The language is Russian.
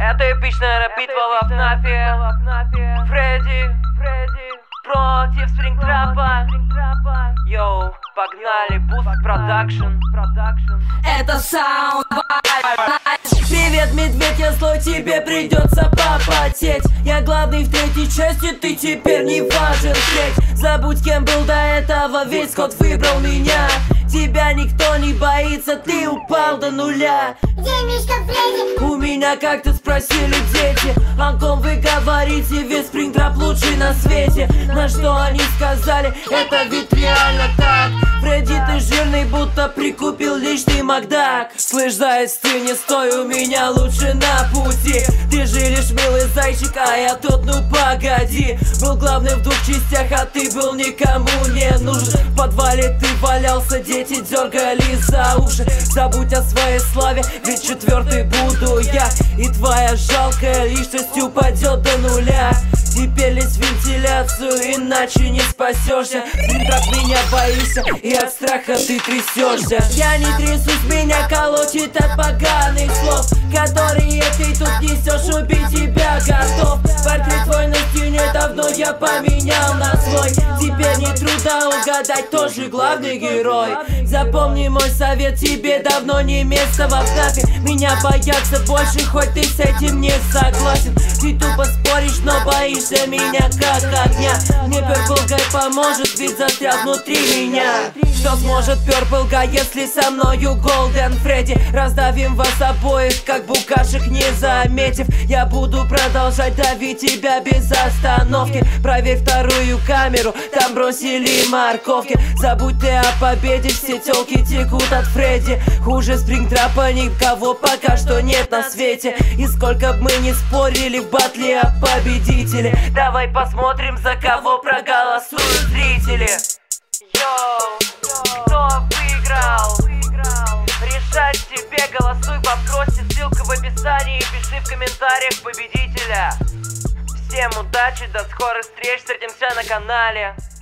Это эпичная рэп-битва во ФНАФе. Фредди против Спрингтрапа. Йоу, погнали, Boost Production. Это саунд. Привет, медведь, я злой, тебе придется попотеть. Я главный в третьей части, ты теперь не важен треть. Забудь, кем был до этого, весь код выбрал меня. Тебя никто не боится, ты упал до нуля. Где Мишка Фредди? У меня как-то спросили дети: о ком вы говорите, весь Спрингтрап лучший на свете. На что они сказали: это ведь реально так. Фредди, ты жирный, будто прикупил личный Макдак. Слышь, заяц, ты не стой у меня лучше на пути. Ты же лишь милый зайчик, а я тут, ну погоди. Был главный в двух частях, а ты был никому не нужен. В подвале ты валялся, дети дергали за уши. Забудь о своей славе, ведь четвертый буду я. И твоя жалкая личность упадет до нуля. Теперь лезь в вентиляцию, иначе не спасешься. Ты так меня боишься, и от страха ты трясешься. Я не трясусь, меня колотит от поганых слов, которые ты тут несешь, убить тебя готов. Портрет твой на стене давно я поменял на свой. Теперь не трудно угадать, кто же главный герой. Запомни мой совет, тебе давно не место во ФНАФе. Меня боятся больше, хоть ты с этим не согласен. Ты тупо споришь, но боишься меня как огня. Мне Purple Guy поможет, ведь застрял внутри меня. Что сможет Purple Guy, если со мною Golden Freddy? Раздавим вас обоих, как букашек, не заметив. Я буду продолжать давить тебя без остановки. Проверь вторую камеру, там бросили морковки. Забудь ты о победе, все тёлки текут от Фредди. Хуже Спрингтрапа никого пока что нет на свете. И сколько б мы не спорили в батле о победителе, давай посмотрим, за кого проголосуют зрители. Йоу, кто выиграл? Решать тебе, голосуй, подбросьте ссылку в описании и пиши в комментариях победителя. Всем удачи, до скорых встреч, встретимся на канале.